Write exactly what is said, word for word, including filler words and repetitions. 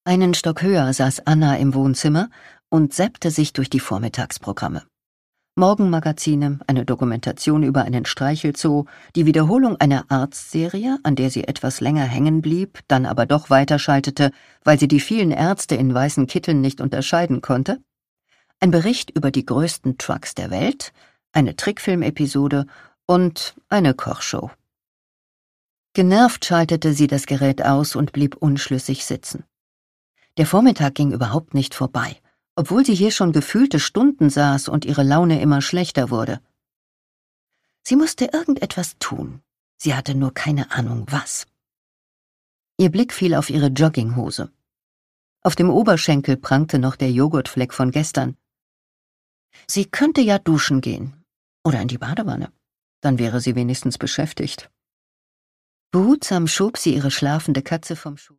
Einen Stock höher saß Anna im Wohnzimmer und zappte sich durch die Vormittagsprogramme. Morgenmagazine, eine Dokumentation über einen Streichelzoo, die Wiederholung einer Arztserie, an der sie etwas länger hängen blieb, dann aber doch weiterschaltete, weil sie die vielen Ärzte in weißen Kitteln nicht unterscheiden konnte, ein Bericht über die größten Trucks der Welt, eine Trickfilmepisode und eine Kochshow. Genervt schaltete sie das Gerät aus und blieb unschlüssig sitzen. Der Vormittag ging überhaupt nicht vorbei, obwohl sie hier schon gefühlte Stunden saß und ihre Laune immer schlechter wurde. Sie musste irgendetwas tun, sie hatte nur keine Ahnung was. Ihr Blick fiel auf ihre Jogginghose. Auf dem Oberschenkel prangte noch der Joghurtfleck von gestern. Sie könnte ja duschen gehen oder in die Badewanne, dann wäre sie wenigstens beschäftigt. Behutsam schob sie ihre schlafende Katze vom Schoß.